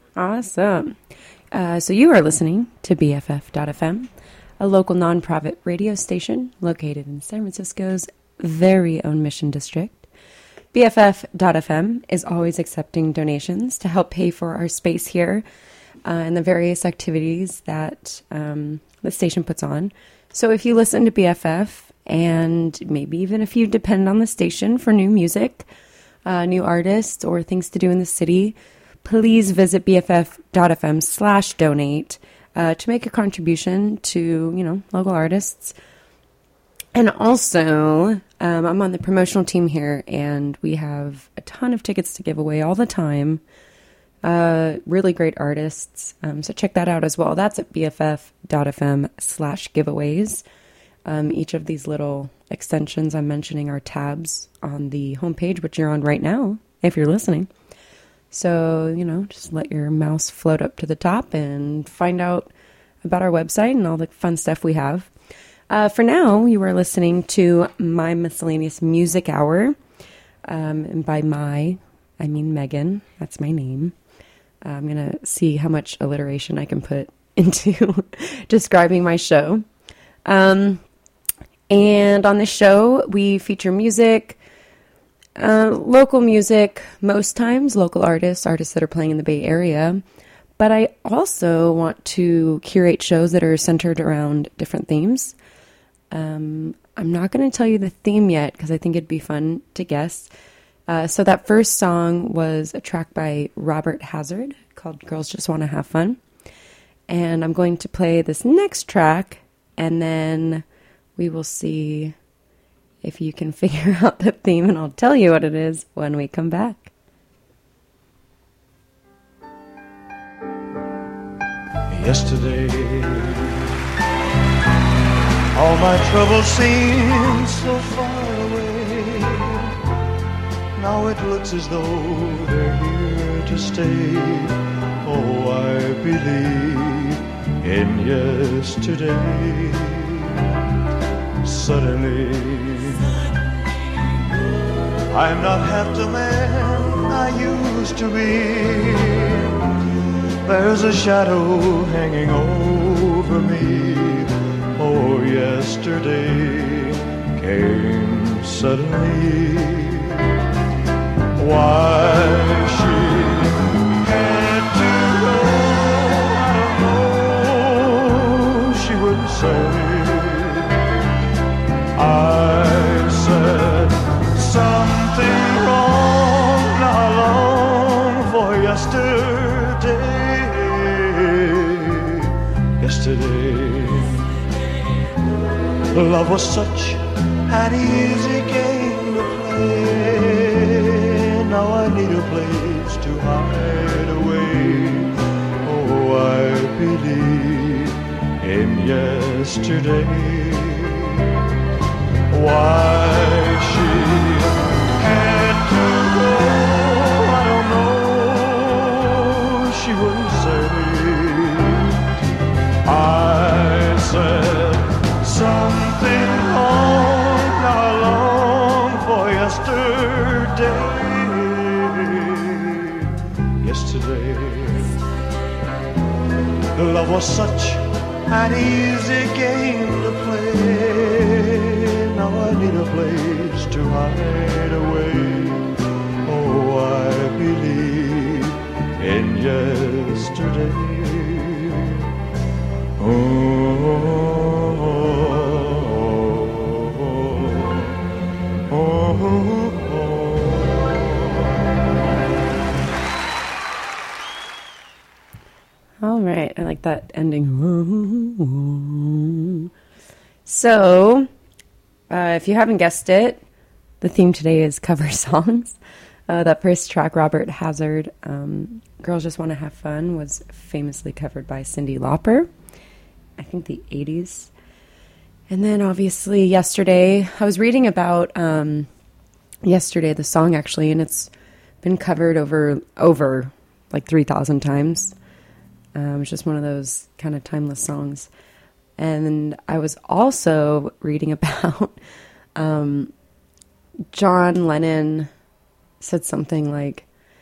Awesome. So you are listening to BFF.FM, a local nonprofit radio station located in San Francisco's very own Mission District. BFF.FM is always accepting donations to help pay for our space here and the various activities that the station puts on. So if you listen to BFF, and maybe even if you depend on the station for new music, new artists, or things to do in the city, please visit bff.fm/donate to make a contribution to, local artists. And also, I'm on the promotional team here, and we have a ton of tickets to give away all the time. Really great artists. So check that out as well. That's at bff.fm/giveaways. Each of these little extensions I'm mentioning are tabs on the homepage, which you're on right now, if you're listening. So, just let your mouse float up to the top and find out about our website and all the fun stuff we have. For now, you are listening to My Miscellaneous Music Hour. And by my, I mean Megan. That's my name. I'm going to see how much alliteration I can put into describing my show. And on this show, we feature music, local music, most times local artists that are playing in the Bay Area. But I also want to curate shows that are centered around different themes. I'm not going to tell you the theme yet because I think it'd be fun to guess. So that first song was a track by Robert Hazard called Girls Just Want to Have Fun. And I'm going to play this next track, and then we will see if you can figure out the theme, and I'll tell you what it is when we come back. Yesterday, all my troubles seemed so far away. Now it looks as though they're here to stay. Oh, I believe in yesterday. Suddenly, I'm not half the man I used to be. There's a shadow hanging over me. Oh, yesterday came suddenly. Why she had to go, I don't know. She wouldn't say. I said something wrong. Now I long for yesterday. Yesterday, love was such an easy game to play. Now I need a place to hide away. Oh, I believe in yesterday. Why she had to go, I don't know. She wouldn't say. I said something wrong. Now I long for yesterday. Yesterday, love was such an easy game to play. Now I need a place to hide away. Oh, I believe in yesterday. Oh, oh, oh, oh. All right, I like that ending. So, if you haven't guessed it, the theme today is cover songs. That first track, Robert Hazard, Girls Just Want to Have Fun, was famously covered by Cyndi Lauper, I think the 80s. And then obviously yesterday, I was reading about yesterday, the song actually, and it's been covered over like 3,000 times. It's just one of those kind of timeless songs. And I was also reading about John Lennon said something like,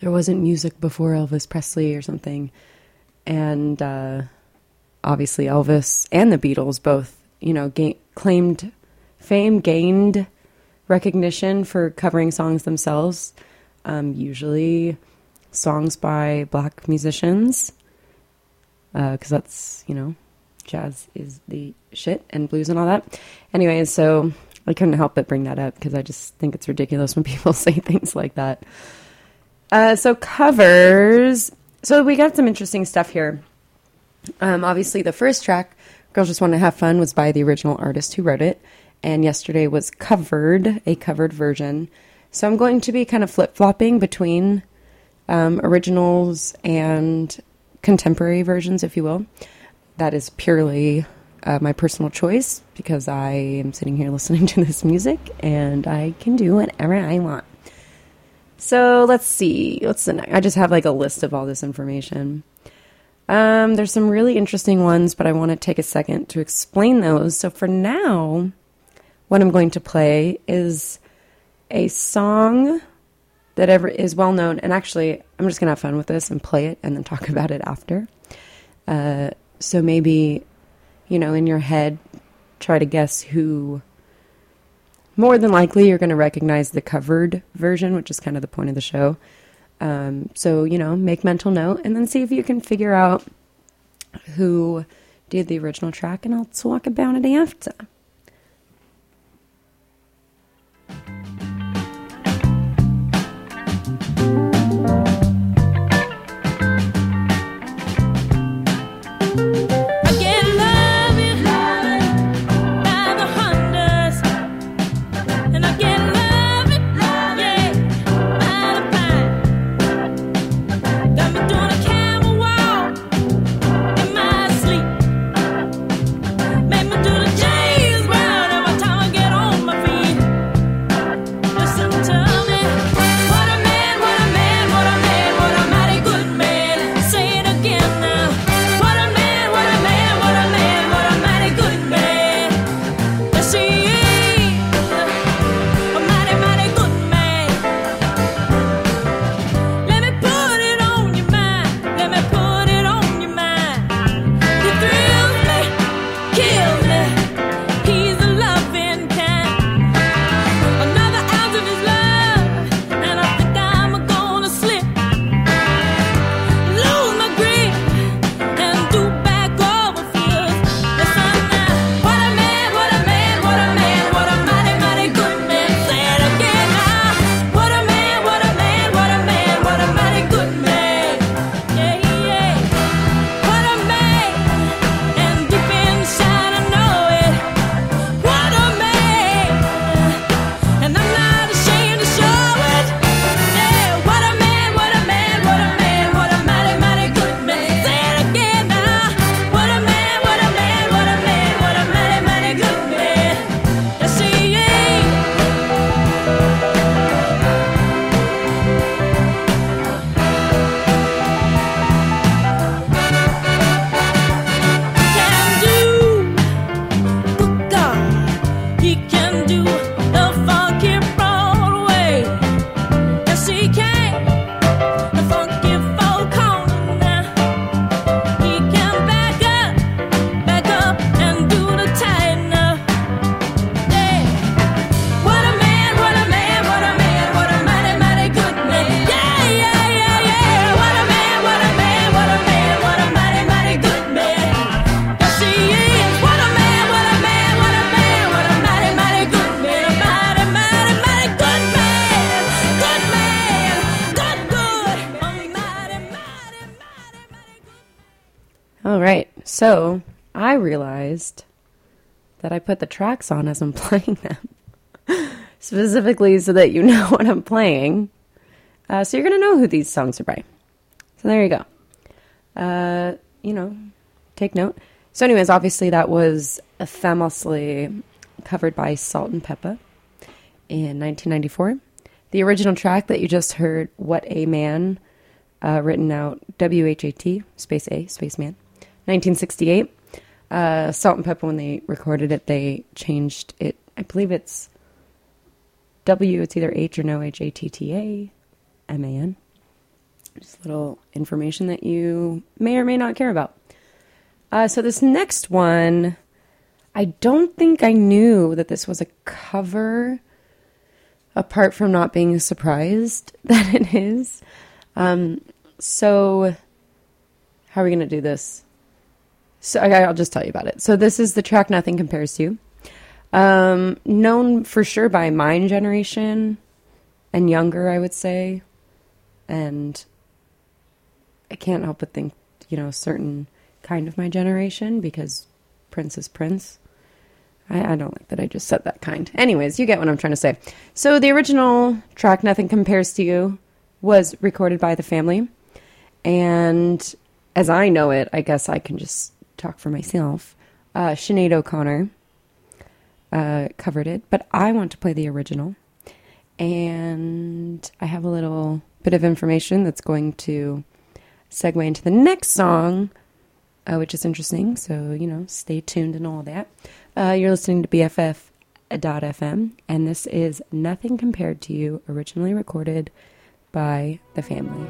there wasn't music before Elvis Presley or something. And obviously Elvis and the Beatles both, claimed fame, gained recognition for covering songs themselves, usually songs by black musicians, because that's, jazz is the shit, and blues and all that. Anyway, so I couldn't help but bring that up because I just think it's ridiculous when people say things like that. So covers. So we got some interesting stuff here. Obviously, the first track, Girls Just Want to Have Fun, was by the original artist who wrote it. And Yesterday was a covered version. So I'm going to be kind of flip-flopping between originals and contemporary versions, if you will. That is purely my personal choice because I am sitting here listening to this music and I can do whatever I want. So let's see. What's the next? I just have like a list of all this information. There's some really interesting ones, but I want to take a second to explain those. So for now, what I'm going to play is a song that is well known. And actually, I'm just going to have fun with this and play it and then talk about it after. So maybe, in your head, try to guess who. More than likely, you're going to recognize the covered version, which is kind of the point of the show. So, make mental note and then see if you can figure out who did the original track, and I'll talk about it after. All right, so I realized that I put the tracks on as I'm playing them, specifically so that you know what I'm playing. So you're going to know who these songs are by. So there you go. Take note. So anyways, obviously that was famously covered by Salt-N-Pepa in 1994. The original track that you just heard, What a Man, written out W-H-A-T, space A, space man, 1968. Salt-N-Pepa, when they recorded it, they changed it. I believe it's W, it's either H or no H, A-T-T-A, M-A-N. Just little information that you may or may not care about. So this next one, I don't think I knew that this was a cover, apart from not being surprised that it is. So how are we going to do this? So I'll just tell you about it. So this is the track Nothing Compares to You. Known for sure by my generation and younger, I would say. And I can't help but think, certain kind of my generation, because Prince is Prince. I don't like that I just said that kind. Anyways, you get what I'm trying to say. So the original track, Nothing Compares to You, was recorded by The Family. And as I know it, I guess I can just talk for myself. Sinead O'Connor covered it, but I want to play the original. And I have a little bit of information that's going to segue into the next song, which is interesting. So, stay tuned and all that. You're listening to BFF.FM, and this is Nothing Compared to You, originally recorded by The Family.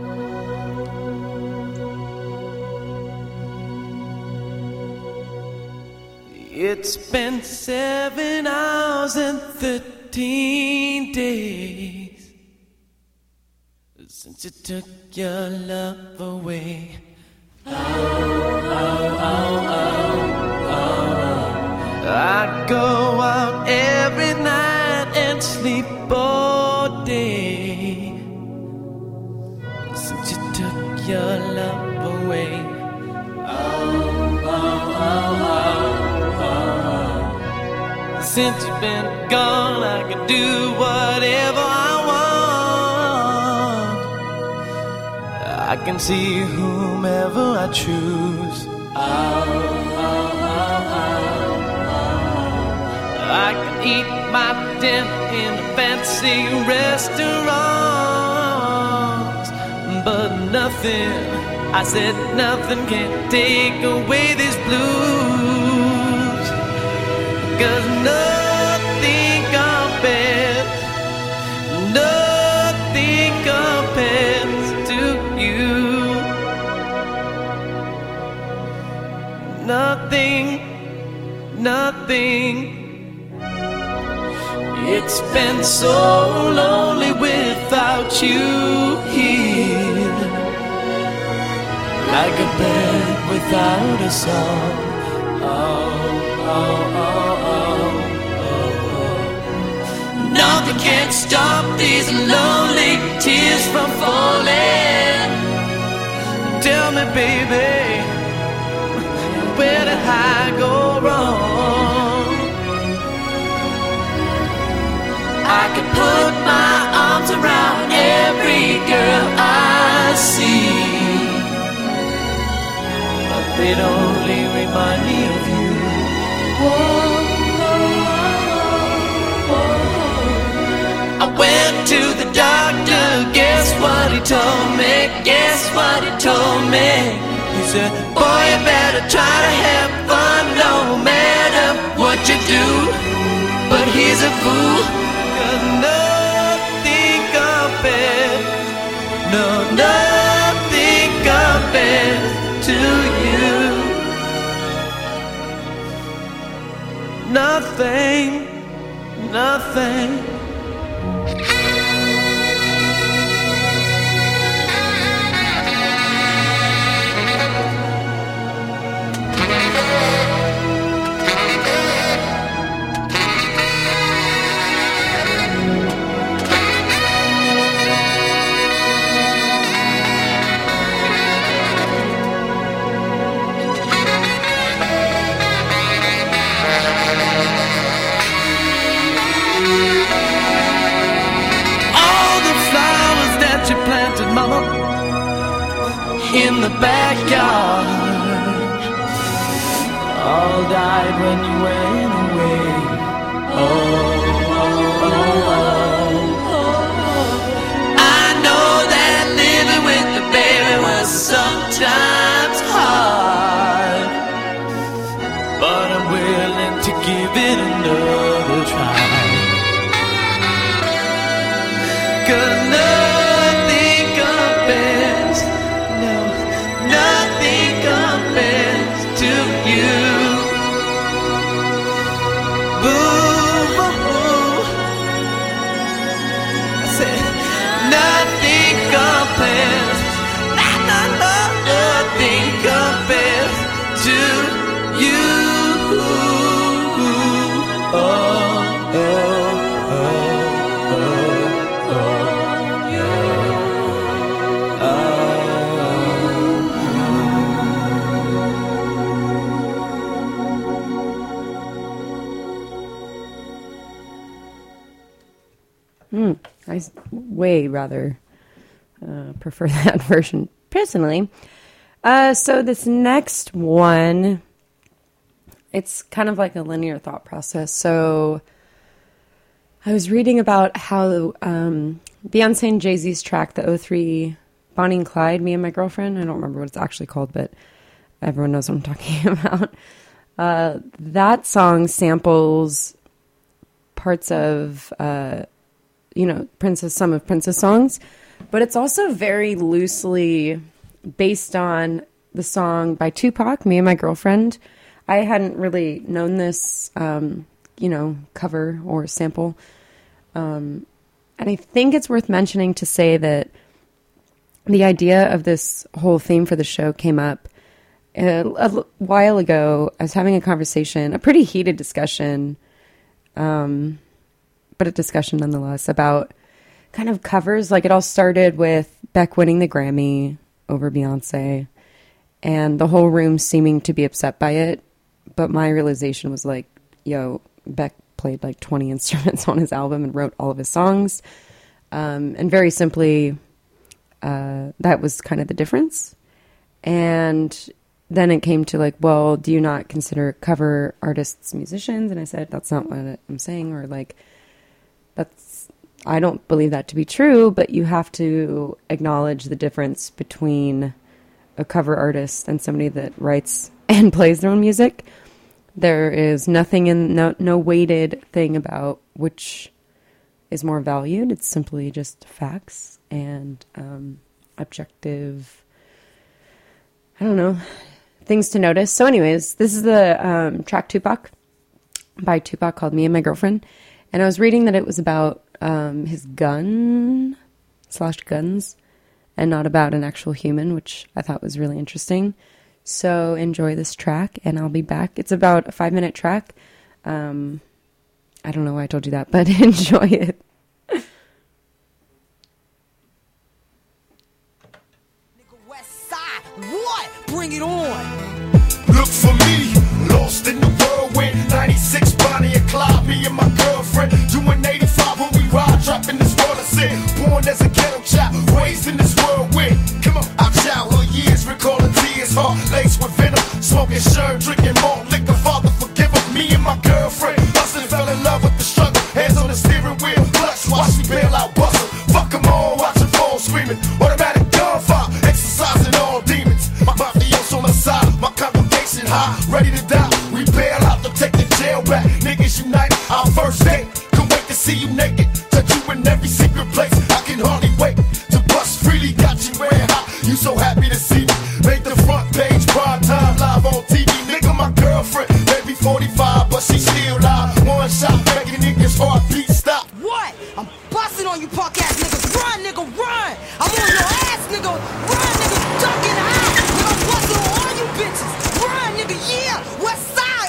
It's been 7 hours and 13 days since you took your love away. Oh, oh, oh, oh, oh. I go out every night and sleep all day since you took your love away. Oh, oh, oh, oh, oh. Since you've been gone, I can do whatever I want. I can see whomever I choose. Oh, oh, oh, oh, oh. I can eat my dinner in a fancy restaurant, but nothing, I said nothing can take away this blues. 'Cause nothing compares, nothing compares to you. Nothing, nothing. It's been so lonely without you here, like a bird without a song. Oh, oh, oh, oh, oh, oh. Nothing can stop these lonely tears from falling. Tell me, baby, where did I go wrong? I could put my arms around every girl I see, but they'd only remind me of you. Whoa, whoa, whoa. I went to the doctor, guess what he told me? Guess what he told me? He said, boy, you better try to have fun no matter what you do. But he's a fool, 'cause nothing compares, no, nothing compares to you. Nothing, nothing. Mama, in the backyard, all died when you went away. Oh, oh, oh, oh, oh. I know that living with the baby was sometimes hard, but I'm willing to give it another try. 'Cause nothing compares I way rather prefer that version personally. So this next one, it's kind of like a linear thought process. So I was reading about how Beyonce and Jay-Z's track, the O3 Bonnie and Clyde, Me and My Girlfriend, I don't remember what it's actually called, but everyone knows what I'm talking about. That song samples parts of, some of Prince's songs, but it's also very loosely based on the song by Tupac, Me and My Girlfriend. I hadn't really known this, cover or sample. And I think it's worth mentioning to say that the idea of this whole theme for the show came up a while ago. I was having a conversation, a pretty heated discussion, but a discussion nonetheless, about kind of covers. Like, it all started with Beck winning the Grammy over Beyonce and the whole room seeming to be upset by it. But my realization was like, yo, Beck played like 20 instruments on his album and wrote all of his songs. And very simply, that was kind of the difference. And then it came to like, well, do you not consider cover artists musicians? And I said, that's not what I'm saying. Or like, I don't believe that to be true, but you have to acknowledge the difference between a cover artist and somebody that writes and plays their own music. There is nothing no weighted thing about which is more valued. It's simply just facts and objective, things to notice. So anyways, this is the track Tupac by Tupac called Me and My Girlfriend. And I was reading that it was about his guns and not about an actual human, which I thought was really interesting. So enjoy this track and I'll be back. It's about a 5-minute track. I don't know why I told you that, but enjoy it. What? Bring it on. Look for me, lost in the whirlwind. 96 Bonnie and Clyde, me and my girlfriend. Doing 85 when we ride, dropping this world of sin. Born as a ghetto child, raised in this whirlwind. Come on, our childhood years, recalling tears, heart laced with venom. Smoking shirt, drinking more liquor. Father forgive us, me and my girlfriend. Hustling, fell in love with the struggle. Hands on the steering wheel, clutch, watch me bail out, bustle. Fuck them all, watch them fall screaming. Automatic gunfire, exercising all demons. My mafioso on the side, my congregation high, ready to die. We bail out to take the jail back. Niggas unite, our first date. Can't wait to see you naked, touch you in every secret place. I can hardly wait to bust freely. Got you wearing hot, you so happy to see me. Made the front page, prime time, live on TV. Nigga, my girlfriend, maybe 45, but she still live. One shot, making niggas heartbeat stop. What? I'm busting on you punk ass niggas. Run, nigga, run. I'm on your ass, nigga. Run, nigga, ducking high. Nigga, I'm busting on all you bitches. Run, nigga, yeah. West side,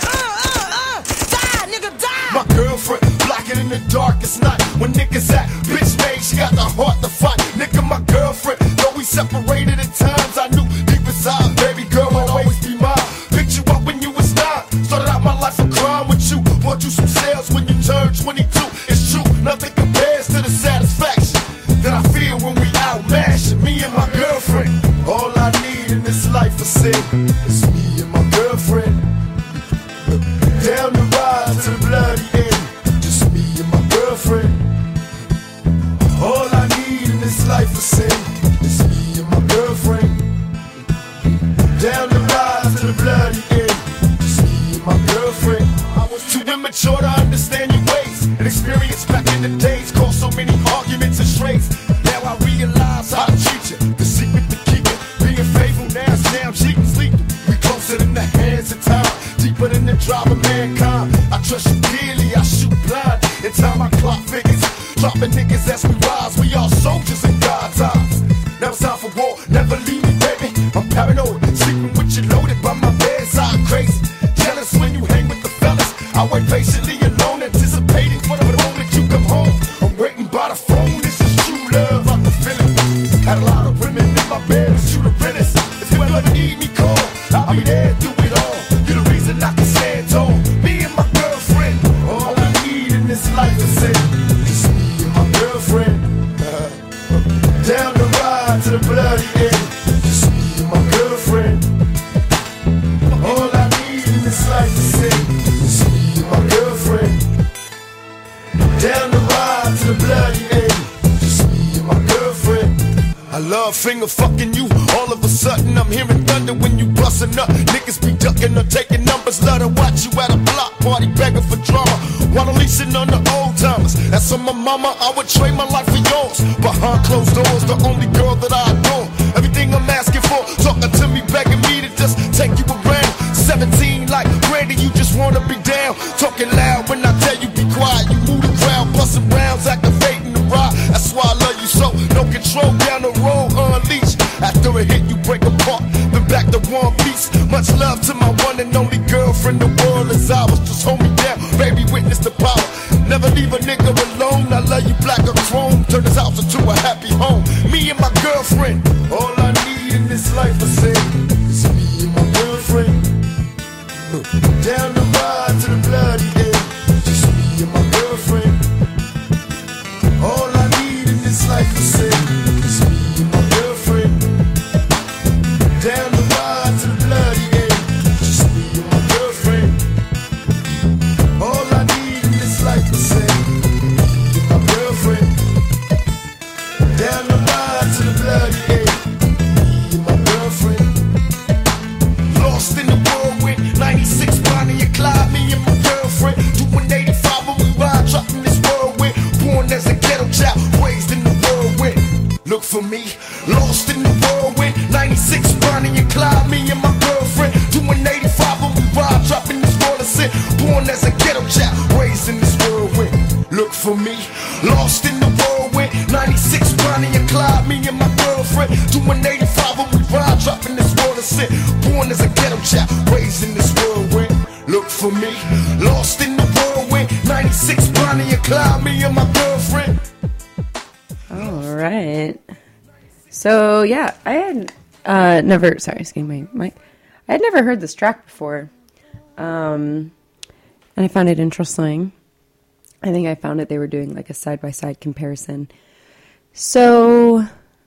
die, nigga, die. My girlfriend, blocking in the darkest night. When niggas at bitch made, she got the heart to fight. Nigga, my girlfriend, though we separated at times, I knew deep inside, baby girl would always be mine. Picked you up when you was 9. Started out my life of crime with you. Bought you some sales when you turned 22. It's true, nothing compares to the satisfaction that I feel when we out mashing. Me and my girlfriend, all I need in this life to say is me and my girlfriend. Down the ride to the bloody end, just me and my girlfriend. All I need in this life to say is me and my girlfriend. Down the ride to the bloody end, just me and my girlfriend. I was too immature to understand your ways, and experience back in the days caused so many arguments and strays. Now I realize how to treat you, the secret to keep it, being faithful. Now cheating, sleeping. We closer than the hands of time, deeper than the drive of mankind. I trust you dearly, I shoot blind. In time I clock figures, dropping niggas as we rise. We all soldiers in God's eyes. Now it's time for war, never leave me, baby. I'm paranoid, sleeping with you loaded by my bedside. Crazy, jealous when you hang with the fellas. I wait patiently alone, anticipating for the moment you come home. I'm waiting by the phone, this is true love, I can feel it. Had a lot of women in my bed, but you the realest. If you ever need me, call, I'll be there, do it all. You're the reason I can stand tall. Me and my girlfriend, all I need in this life is it. It's me and my girlfriend. the bloody end. Just me and my girlfriend. I love finger fucking you. All of a sudden I'm hearing thunder when you bustin' up. Niggas be ducking or taking numbers. Love to watch you at a block party begging for drama while I'm leasing on the old timers. That's on my mama, I would trade my life for yours. Behind closed doors, the only girl that I adore. Everything I'm asking for, talking to me, begging me to just take you around. 17 like Brandy, you just wanna be down. Talking loud when I tell you be quiet. You move the crowd, bustin' rounds, activating the ride. That's why I love you so. No control down the road, unleashed. After a hit, you break apart. Then back to one piece. Much love to my one and only girlfriend. The world is ours. Just hold me down, baby. Witness the power. Never leave a nigga alone. I love you black or chrome. Turn this house into a happy home. Me and my girlfriend. All I need in this life, I say, is me and my girlfriend. Down the ride to the bloody end. Just me and my girlfriend. All I need in this life, I say, is me and my girlfriend. Down the ride to the bloody end. Just me and my girlfriend. All I need in this life, I say, me and my girlfriend. Down the ride to the bloody end. Me and my girlfriend. Lost in the whirlwind, 96 Bonnie and Clyde. Me and my girlfriend doing 85 when we ride, dropping this whirlwind. Born as a ghetto child, raised in the whirlwind. Look for me, lost in the whirlwind, 96 Bonnie and Clyde. Me and my girlfriend doing 85 when we ride, dropping this roller sin. Born as a ghetto child, raised in this whirlwind. Look for me, lost in the whirlwind, 96 Bonnie and Clyde. Me and my girlfriend doing 85 when we ride, dropping this roller sin. Born as a ghetto child, raised in this whirlwind. Look for me, lost in the whirlwind, 96 Bonnie and Clyde. Me and my girlfriend. All right. So yeah, I had never. Sorry, excuse me, Mike. I had never heard this track before, and I found it interesting. I think I found it. They were doing like a side by side comparison. So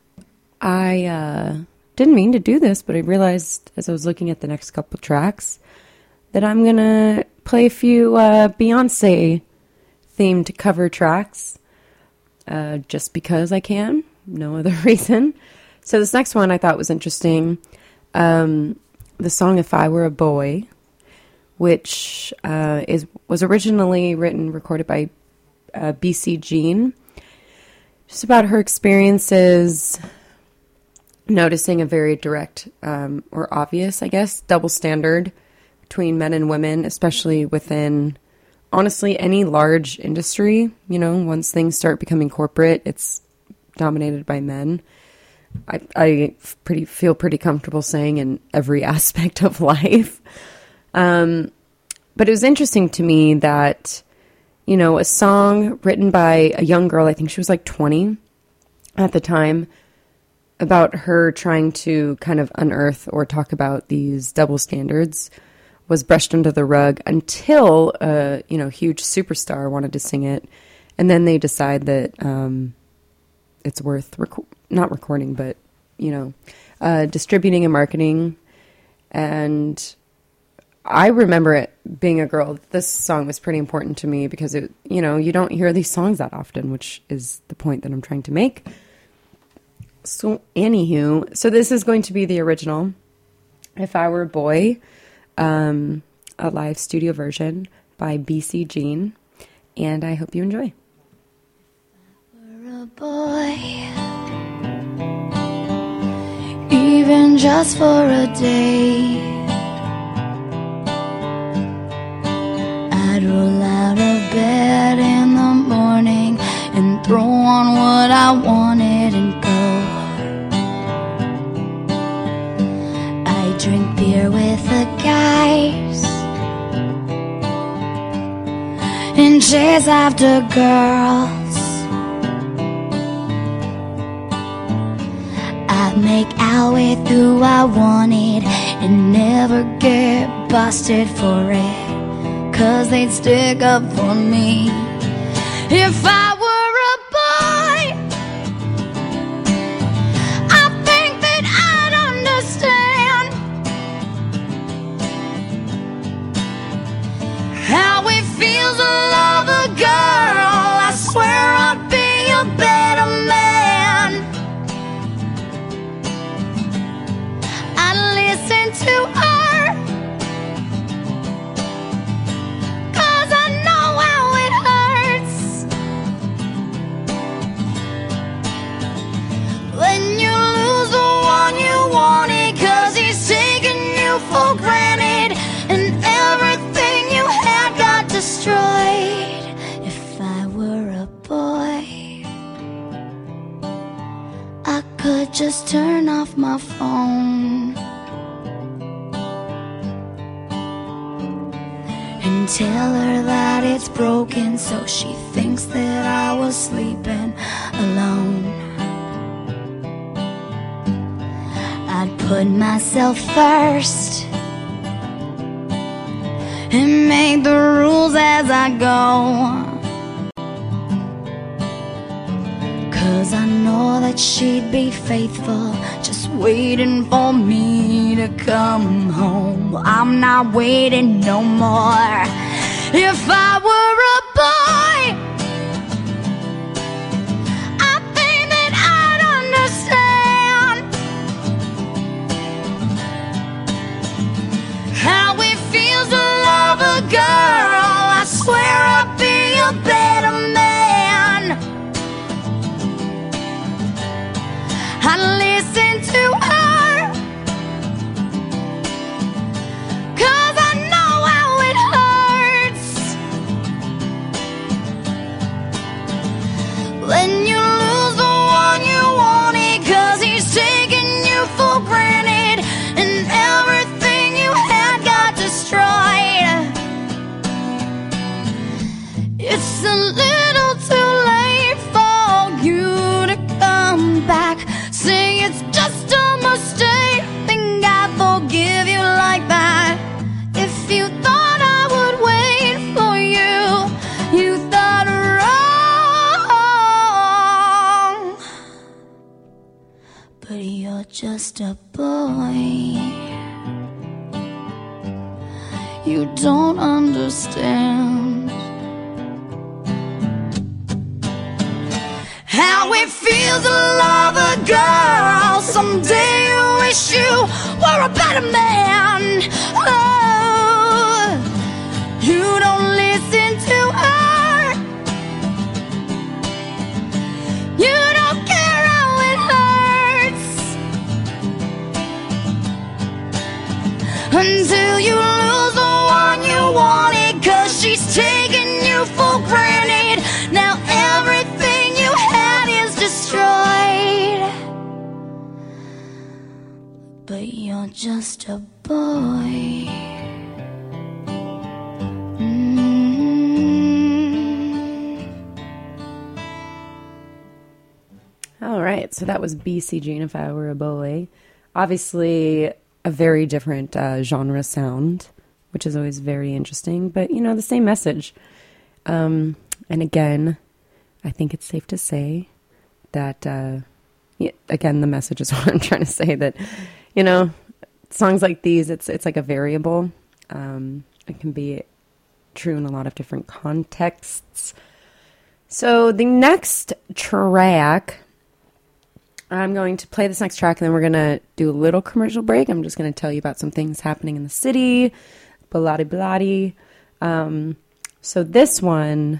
I didn't mean to do this, but I realized as I was looking at the next couple tracks that I'm gonna play a few Beyonce themed cover tracks. Just because I can, no other reason. So this next one I thought was interesting. The song "If I Were a Boy," which was originally recorded by BC Jean, just about her experiences noticing a very direct or obvious, I guess, double standard between men and women, especially within, honestly, any large industry. You know, once things start becoming corporate, it's dominated by men. I feel pretty comfortable saying in every aspect of life. But it was interesting to me that, you know, a song written by a young girl, I think she was like 20 at the time, about her trying to kind of unearth or talk about these double standards was brushed under the rug until a, you know, huge superstar wanted to sing it. And then they decide that it's worth not recording, but, you know, distributing and marketing. And I remember it being a girl. This song was pretty important to me because it, you know, you don't hear these songs that often, which is the point that I'm trying to make. So anywho, so this is going to be the original, "If I Were a Boy," a live studio version by BC Jean, and I hope you enjoy. We're a boy, even just for a day, I'd roll out of bed in the morning and throw on what I wanted and go. I drink beer with the guys and chase after girls. I'd make out with who I wanted and never get busted for it, 'cause they'd stick up for me. If I were a boy, I think that I'd understand how it feels to love a girl. I swear I'd be a boy, I could just turn off my phone and tell her that it's broken, so she thinks that I was sleeping alone. I'd put myself first and make the rules as I go, 'cause I know that she'd be faithful, just waiting for me to come home. Well, I'm not waiting no more. If I were a boy, I think that I'd understand how it feels to love a girl. I swear I'd be a better man. I listen to her, 'cause I know how it hurts when you lose the one you wanted, 'cause he's taking you for granted and everything you had got destroyed. It's a little too late for you to come back. Say it's just a mistake, think I forgive you like that. If you thought I would wait for you, you thought wrong. But you're just a boy, you don't understand how it feels to love a girl. Someday you wish you were a better man. Oh, you don't listen to her, you don't care how it hurts until you lose the one you wanted, 'cause she's taking you for granted. Now everything you had is destroyed, but you're just a boy. All right, so that was BCG and If I Were a Boy. Obviously, a very different genre sound, which is always very interesting, but, you know, the same message. And again, I think it's safe to say that, again, the message is what I'm trying to say, that, you know, songs like these, it's like a variable. It can be true in a lot of different contexts. So the next track, I'm going to play this next track, and then we're going to do a little commercial break. I'm just going to tell you about some things happening in the city, blah-de-blah-de. So this one,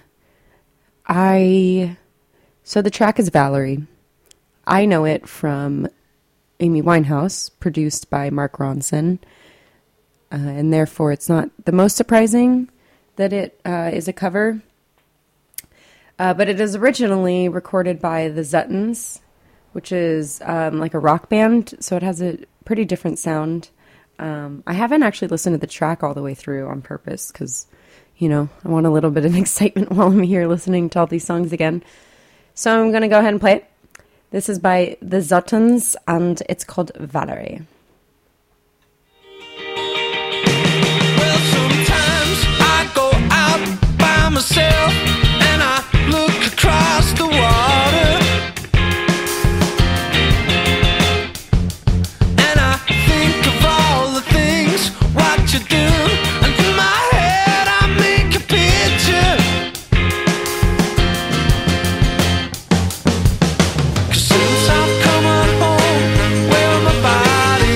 so the track is Valerie. I know it from Amy Winehouse, produced by Mark Ronson, and therefore it's not the most surprising that it is a cover. But it is originally recorded by the Zuttons, which is like a rock band, so it has a pretty different sound. I haven't actually listened to the track all the way through on purpose because, you know, I want a little bit of excitement while I'm here listening to all these songs again. So I'm going to go ahead and play it. This is by the Zuttons, and it's called Valerie. Well, sometimes I go out by myself and I look across the water. You do, and in my head I make a picture. 'Cause since I've come on home, well, my body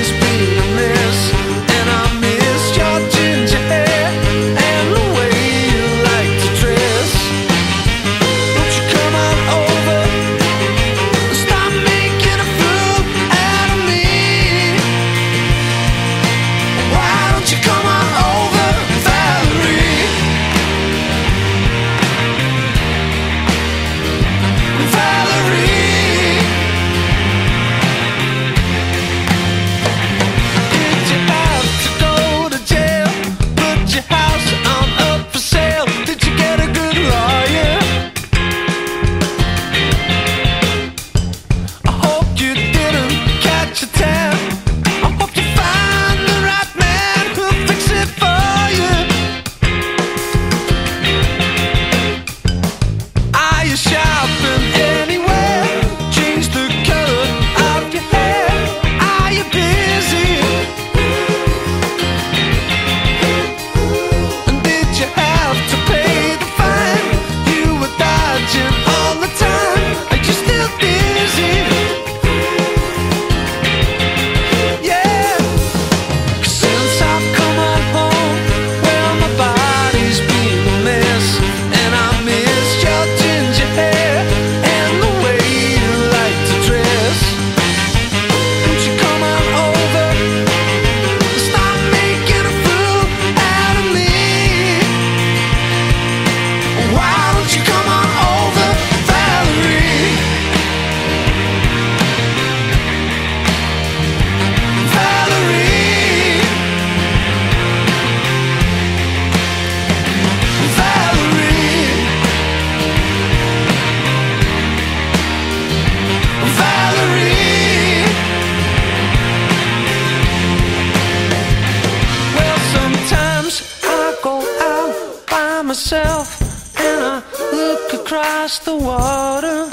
across the water.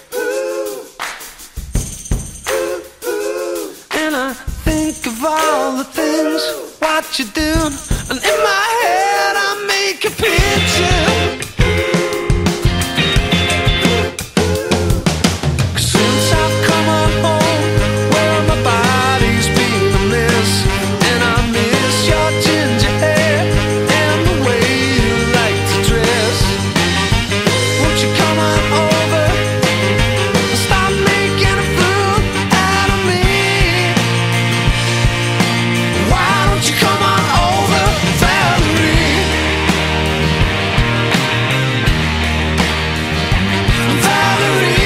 And I think of all the things what you do, and in my head I make a picture. Since I've come on home, well, my body's been a mess, and I miss your ginger hair and the way you like to dress. Won't you come on over and stop making a fool out of me? Why don't you come on over, Valerie? Valerie.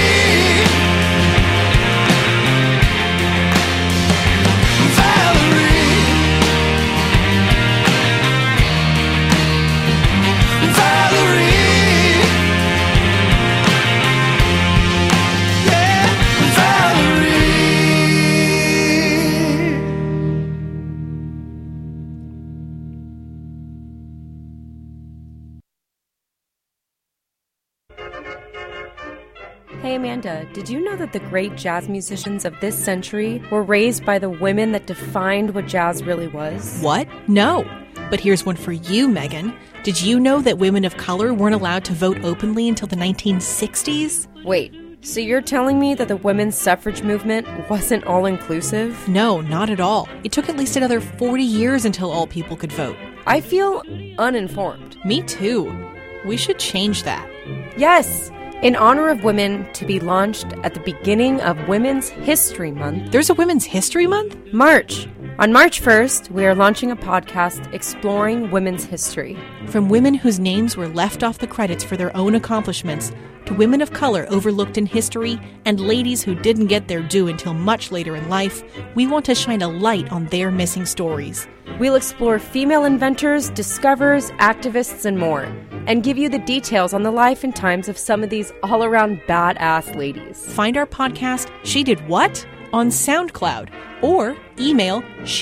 Hey Amanda, did you know that the great jazz musicians of this century were raised by the women that defined what jazz really was? What? No. But here's one for you, Megan. Did you know that women of color weren't allowed to vote openly until the 1960s? Wait, so you're telling me that the women's suffrage movement wasn't all-inclusive? No, not at all. It took at least another 40 years until all people could vote. I feel uninformed. Me too. We should change that. Yes! In honor of women, to be launched at the beginning of Women's History Month. There's a Women's History Month? March. On March 1st, we are launching a podcast exploring women's history. From women whose names were left off the credits for their own accomplishments, to women of color overlooked in history, and ladies who didn't get their due until much later in life, we want to shine a light on their missing stories. We'll explore female inventors, discoverers, activists, and more, and give you the details on the life and times of some of these all-around badass ladies. Find our podcast, She Did What? On SoundCloud, or email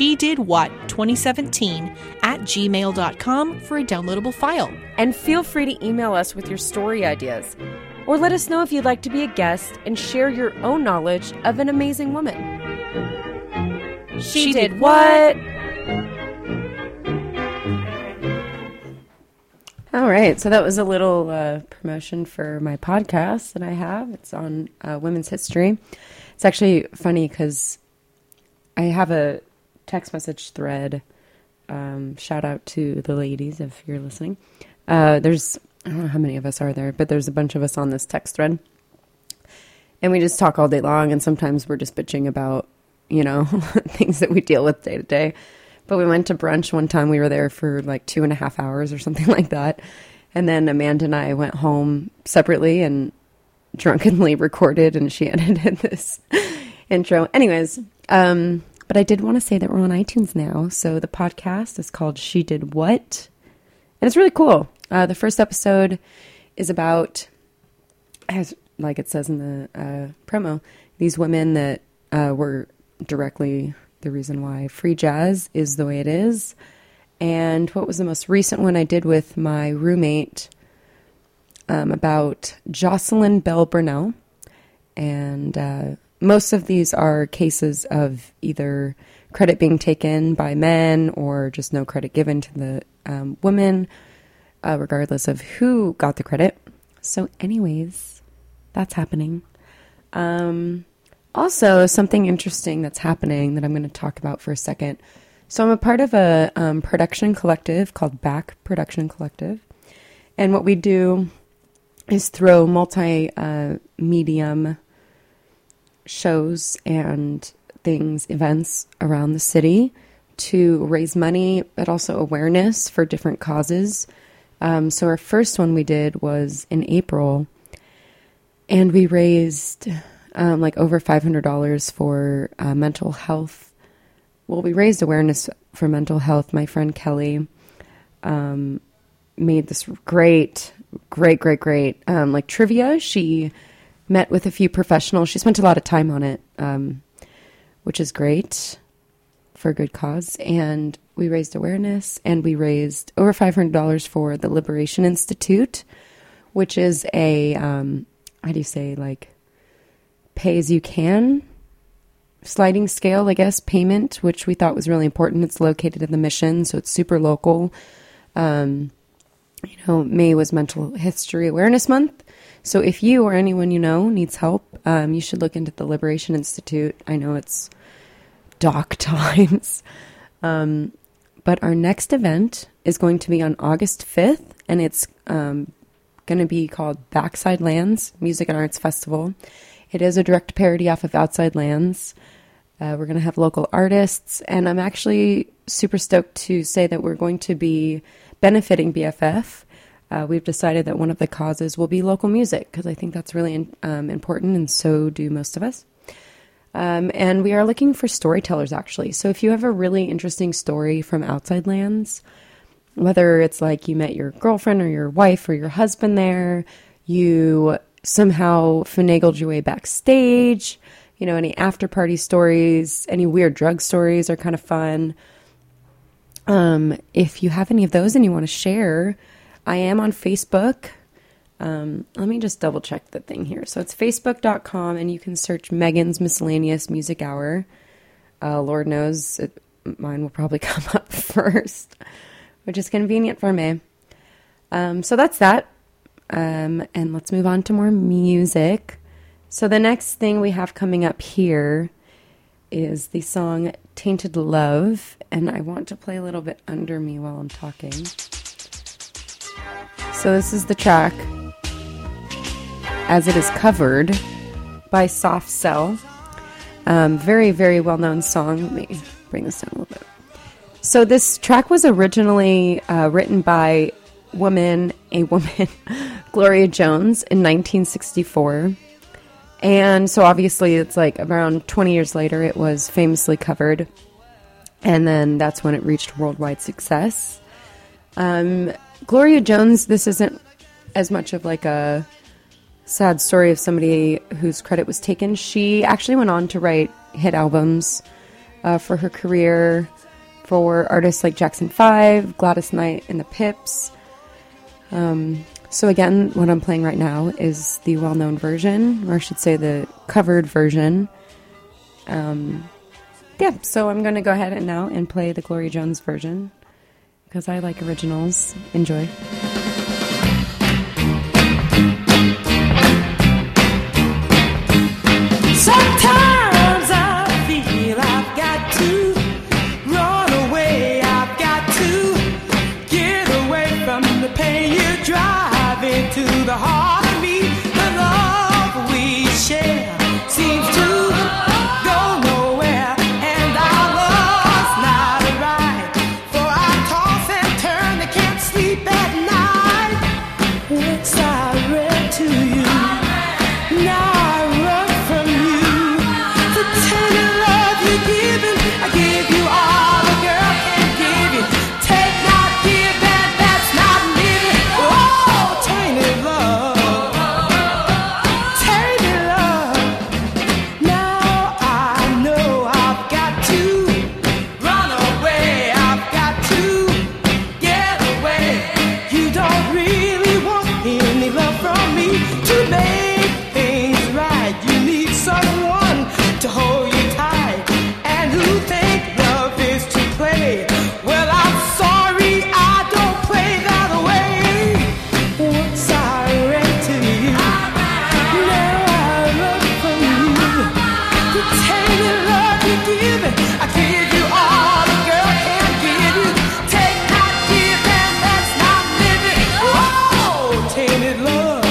shedidwhat2017@gmail.com for a downloadable file. And feel free to email us with your story ideas, or let us know if you'd like to be a guest and share your own knowledge of an amazing woman. She did what? All right, so that was a little promotion for my podcast that I have. It's on women's history. It's actually funny because I have a text message thread. Shout out to the ladies if you're listening. There's, I don't know how many of us are there, but there's a bunch of us on this text thread. And we just talk all day long, and sometimes we're just bitching about, you know, things that we deal with day to day. But we went to brunch one time. We were there for like 2.5 hours or something like that. And then Amanda and I went home separately and drunkenly recorded, and she edited this intro. Anyways, but I did want to say that we're on iTunes now. So the podcast is called She Did What? And it's really cool. The first episode is about, as like it says in the promo, these women that were directly the reason why free jazz is the way it is. And what was the most recent one I did with my roommate about Jocelyn Bell Burnell. And most of these are cases of either credit being taken by men or just no credit given to the women, regardless of who got the credit. So anyways, that's happening. Also, something interesting that's happening that I'm going to talk about for a second. So I'm a part of a production collective called Back Production Collective. And what we do is throw multi-medium shows and things, events around the city to raise money, but also awareness for different causes. So our first one we did was in April, and we raised like over $500 for mental health. Well, we raised awareness for mental health. My friend Kelly made this great like trivia. She met with a few professionals. She spent a lot of time on it, which is great for a good cause. And we raised awareness, and we raised over $500 for the Liberation Institute, which is a, how do you say, like, pay as you can sliding scale, I guess, payment, which we thought was really important. It's located in the Mission, so it's super local. May was Mental History Awareness Month. So if you or anyone you know needs help, you should look into the Liberation Institute. I know it's dark times. But our next event is going to be on August 5th, and it's going to be called Backside Lands Music and Arts Festival. It is a direct parody off of Outside Lands. We're going to have local artists, and I'm actually super stoked to say that we're going to be benefiting BFF. We've decided that one of the causes will be local music, because I think that's really important, and so do most of us. And we are looking for storytellers, actually. So if you have a really interesting story from Outside Lands, whether it's like you met your girlfriend or your wife or your husband there, you somehow finagled your way backstage, any after party stories, any weird drug stories are kind of fun. If you have any of those and you want to share, I am on Facebook. Let me just double check the thing here. So it's facebook.com, and you can search Megan's Miscellaneous Music Hour. Lord knows mine will probably come up first, which is convenient for me. So that's that. And let's move on to more music. So the next thing we have coming up here is the song Tainted Love, and I want to play a little bit under me while I'm talking. So this is the track as it is covered by Soft Cell. Very, very well-known song. Let me bring this down a little bit. So this track was originally written by a woman, Gloria Jones, in 1964. And so obviously it's like around 20 years later it was famously covered. And then that's when it reached worldwide success. Gloria Jones, this isn't as much of like a sad story of somebody whose credit was taken. She actually went on to write hit albums for her career for artists like Jackson 5, Gladys Knight and the Pips. So again, what I'm playing right now is the well-known version, or I should say the covered version. So I'm going to go ahead and play the Gloria Jones version, because I like originals. Enjoy. Sometimes I feel I've got to run away. I've got to get away from the pain you drive into the heart of me. The love we share seems to go nowhere, and our love's not right. For I toss and turn, I can't sleep at night. Once I read to you, now I run from you. The tender love you're giving, I give you all a girl can give you. Take, not give, and that's not living. Oh, tainted love, tainted love. Now I know I've got to run away. I've got to get away. You don't really want any love from me to make things right. You need someone to hold you tight, and who think love is to play. Well, I'm sorry, I don't play that way. Once I read to you, now I run from you. The tainted love you're giving, I give you all a girl can give you. Take, not give, and that's not living. Oh, tainted love,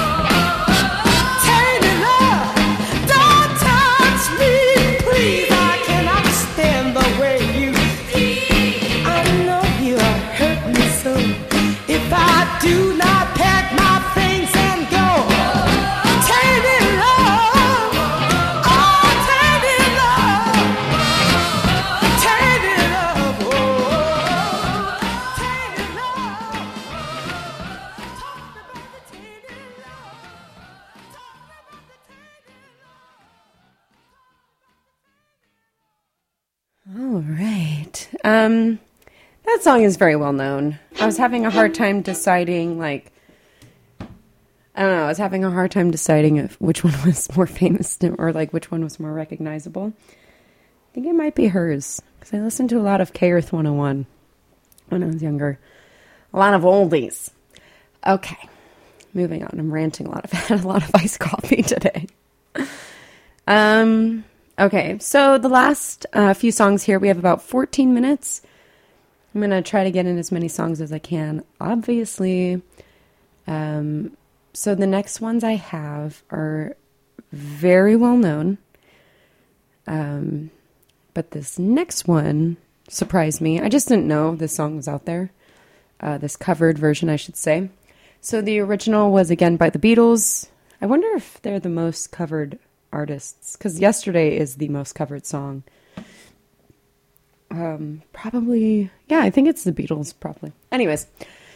tainted love. Don't touch me, please. I cannot stand the way you. I know you hurt me so. If I do not pack my things and go, tainted love, oh, tainted love, tainted love, oh, tainted love. Talk about the tainted love. All right. That song is very well known. I was having a hard time deciding, like, I don't know. I was having a hard time deciding which one was more famous or like which one was more recognizable. I think it might be hers because I listened to a lot of K Earth 101 when I was younger. A lot of oldies. Okay, moving on. I'm ranting a lot. I've had a lot of iced coffee today. Okay, so the last few songs here, we have about 14 minutes. I'm going to try to get in as many songs as I can, obviously. So the next ones I have are very well known. But this next one surprised me. I just didn't know this song was out there. This covered version, I should say. So the original was again by the Beatles. I wonder if they're the most covered artists, because Yesterday is the most covered song. Probably, yeah, I think it's the Beatles, probably. Anyways,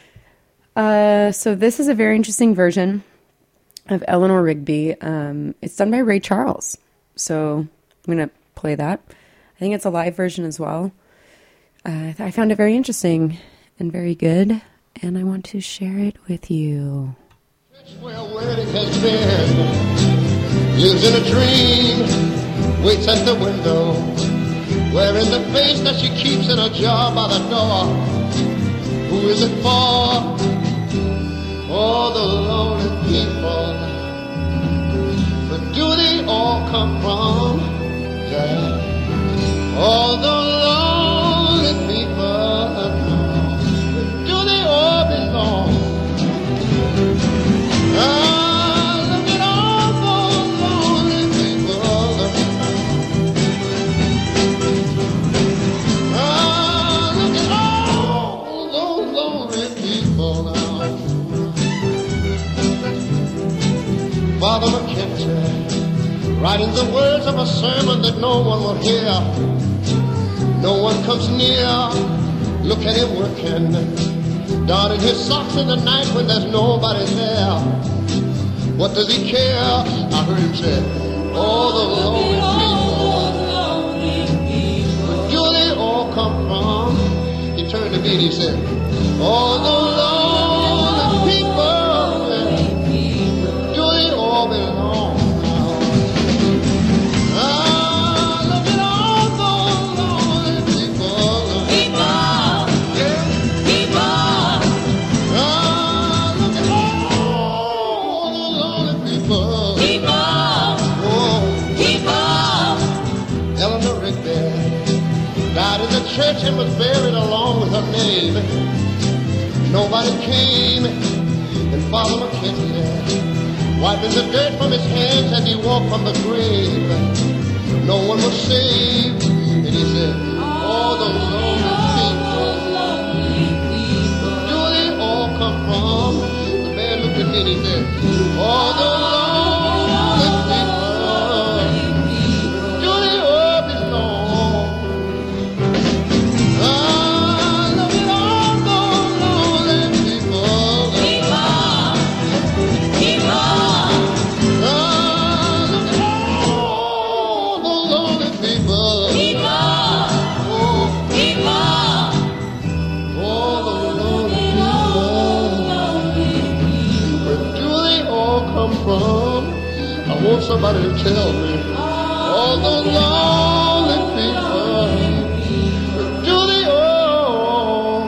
so this is a very interesting version of Eleanor Rigby. It's done by Ray Charles. So I'm going to play that. I think it's a live version as well. I found it very interesting and very good, and I want to share it with you. Where a wedding has been, lives in a dream, waits at the window, wearing the face that she keeps in a jar by the door. Who is it for? All the lonely people. But do they all come from? Yeah. All the lonely people. But do they all belong? Look at all those lonely people. Look at all those lonely people now. Father McKenzie, writing the words of a sermon that no one will hear. No one comes near. Look at him working, darting his socks in the night when there's nobody there. What does he care? I heard him say, all the lonely people. Where do they all come from? He turned to me and he said, all the lonely people. Where do they all belong? Look at all those lonely people. Look at all the lonely people. Eleanor Rigby died in the church and was buried along with her name. Nobody came, and Father McKenzie, wiping the dirt from his hands as he walked from the grave. No one was saved, and he said, all the lonely people. Do they all come from? The man looked at me and he said, all the lonely people. Do they all belong? Look at all those lonely people. Look at all the lonely people. All the lonely people. Where do they all come from? I want somebody to tell me. All the lonely people. Where do they all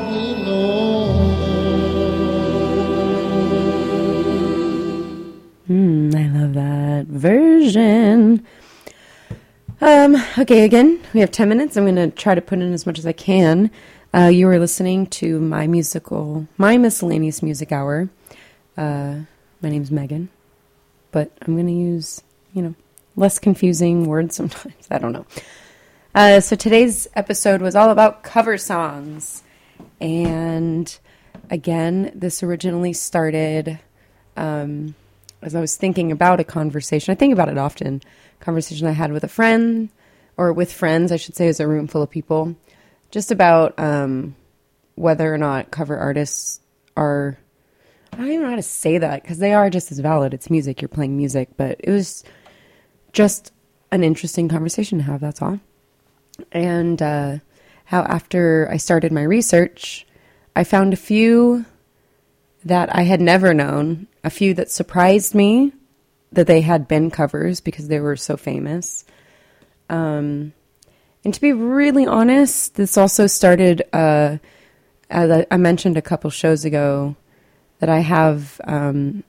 belong? I love that version. Okay, again, we have 10 minutes. I'm going to try to put in as much as I can. You are listening to my miscellaneous music hour. My name's Megan, but I'm going to use, less confusing words sometimes. I don't know. So today's episode was all about cover songs. And again, this originally started as I was thinking about a conversation. I think about it often. Conversation I had with a friend, or with friends, I should say, as a room full of people, just about whether or not cover artists are, I don't even know how to say that, because they are just as valid. It's music, you're playing music, but it was just an interesting conversation to have, that's all. And how after I started my research, I found a few that I had never known, a few that surprised me that they had been covers because they were so famous. And to be really honest, this also started, as I mentioned a couple shows ago, that I have, I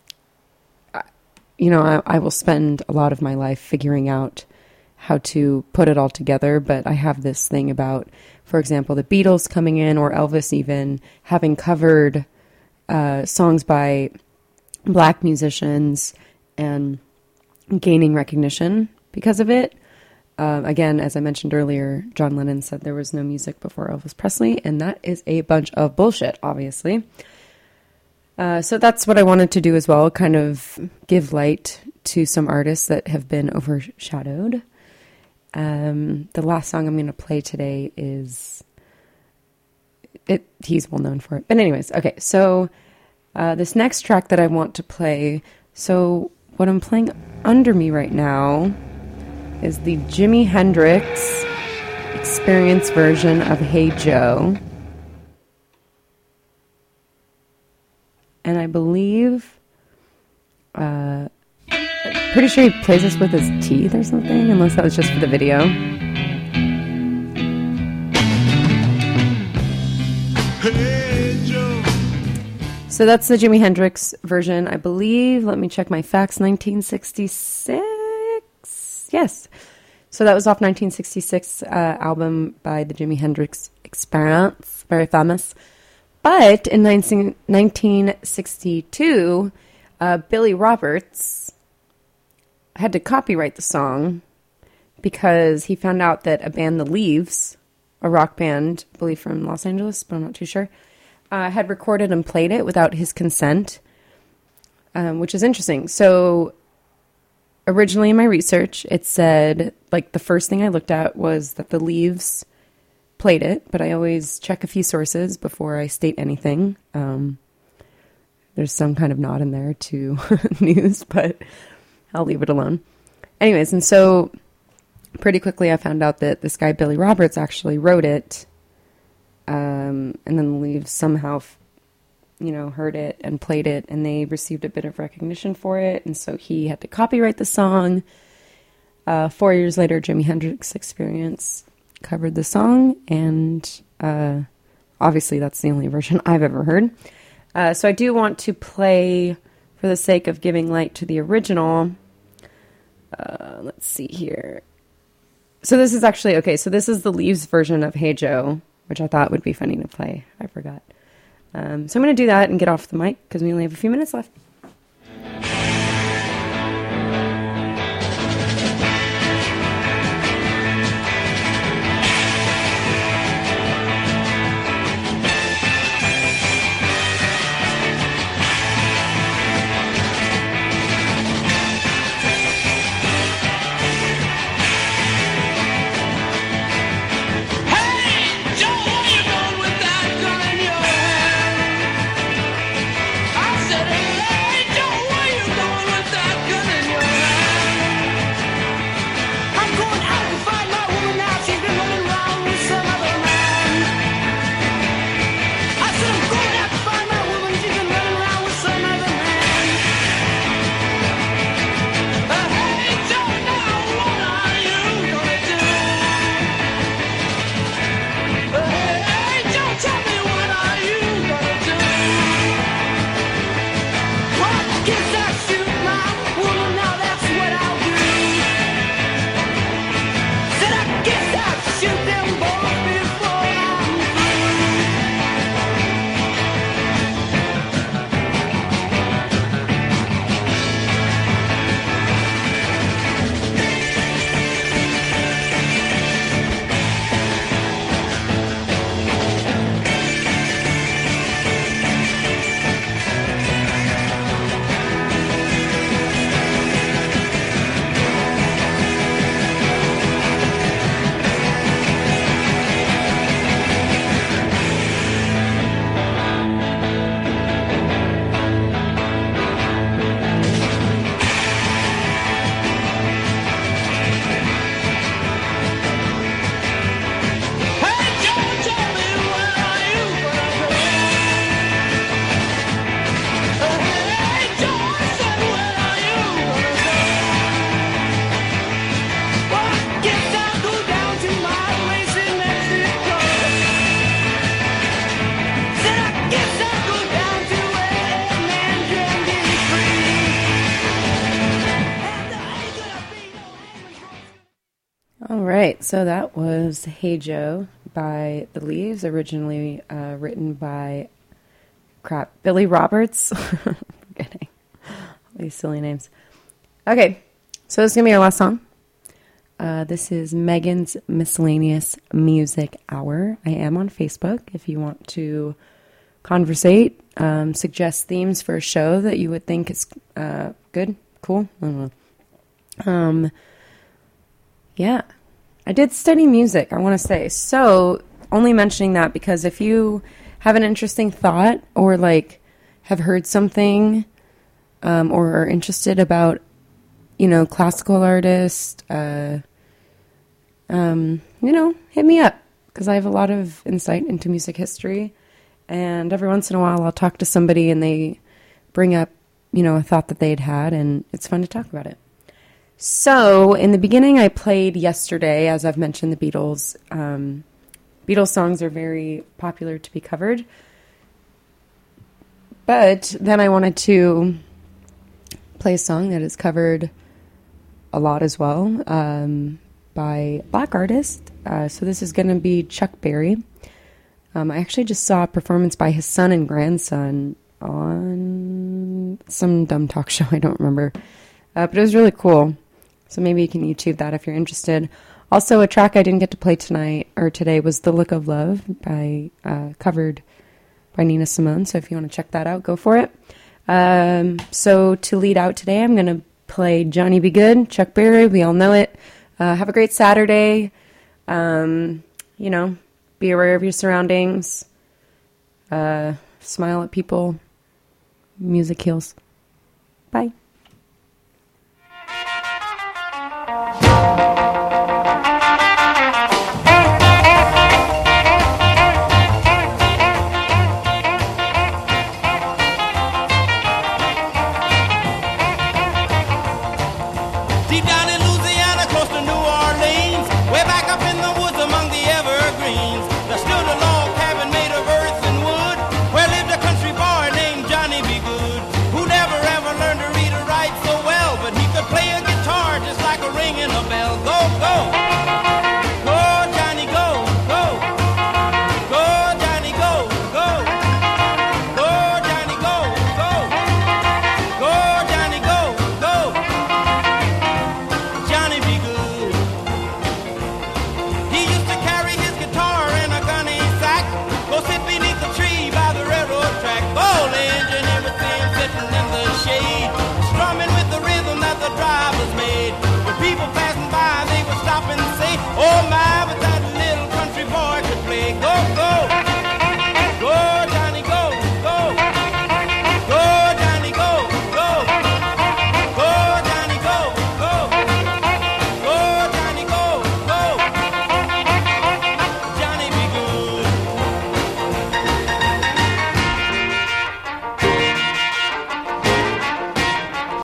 will spend a lot of my life figuring out how to put it all together, but I have this thing about, for example, the Beatles coming in, or Elvis even, having covered songs by Black musicians and gaining recognition because of it. Again, as I mentioned earlier, John Lennon said there was no music before Elvis Presley, and that is a bunch of bullshit, obviously. So that's what I wanted to do as well, kind of give light to some artists that have been overshadowed. The last song I'm going to play today is... he's well known for it. But anyways, okay, so this next track that I want to play, so what I'm playing under me right now is the Jimi Hendrix Experience version of Hey Joe. And I believe, pretty sure he plays this with his teeth or something, unless that was just for the video. So that's the Jimi Hendrix version, I believe. Let me check my facts. 1966. Yes. So that was off 1966 album by the Jimi Hendrix Experience, very famous. But in 1962, Billy Roberts had to copyright the song because he found out that a band, The Leaves, a rock band, I believe from Los Angeles, but I'm not too sure, had recorded and played it without his consent, which is interesting. So originally in my research, it said, like, the first thing I looked at was that The Leaves played it, but I always check a few sources before I state anything. There's some kind of nod in there to news, but I'll leave it alone. Anyways, and so pretty quickly I found out that this guy Billy Roberts actually wrote it, and then The Leaves somehow heard it and played it, and they received a bit of recognition for it, and so he had to copyright the song. 4 years later, Jimi Hendrix Experience covered the song, and obviously that's the only version I've ever heard. So I do want to play, for the sake of giving light to the original, let's see here. So this is actually, okay, so this is The Leaves version of Hey Joe, which I thought would be funny to play. I forgot. So I'm going to do that and get off the mic because we only have a few minutes left. I said, hey! All right, so that was Hey Joe by The Leaves, originally written by Billy Roberts. Forgetting all these silly names. Okay, so this is going to be our last song. This is Megan's Miscellaneous Music Hour. I am on Facebook if you want to conversate, suggest themes for a show that you would think is good, cool. I don't know. Yeah, I did study music, I want to say. So, only mentioning that because if you have an interesting thought or like have heard something or are interested about, classical artists, hit me up because I have a lot of insight into music history. And every once in a while I'll talk to somebody and they bring up, a thought that they'd had, and it's fun to talk about it. So, in the beginning, I played Yesterday, as I've mentioned, the Beatles. Beatles songs are very popular to be covered. But then I wanted to play a song that is covered a lot as well by a black artist. So this is going to be Chuck Berry. I actually just saw a performance by his son and grandson on some dumb talk show. I don't remember. But it was really cool. So maybe you can YouTube that if you're interested. Also, a track I didn't get to play today was The Look of Love covered by Nina Simone. So if you want to check that out, go for it. So to lead out today, I'm going to play Johnny Be Good, Chuck Berry. We all know it. Have a great Saturday. Be aware of your surroundings. Smile at people. Music heals. Bye. Deep down in Louisiana, close to New Orleans, way back up in the woods among the evergreens, there stood a log cabin made of earth and wood, where lived a country boy named Johnny Be Good, who never ever learned to read or write so well, but he could play a guitar just like a ringing a bell. Go, go! Go, Johnny, go, go! Go, Johnny, go, go! Go, Johnny, go, go! Go, Johnny, go, go! Johnny Be Good. He used to carry his guitar in a gunny sack, go sit beneath the tree by the railroad track, old engine, everything sitting in the shade, strumming with the rhythm that the drivers made.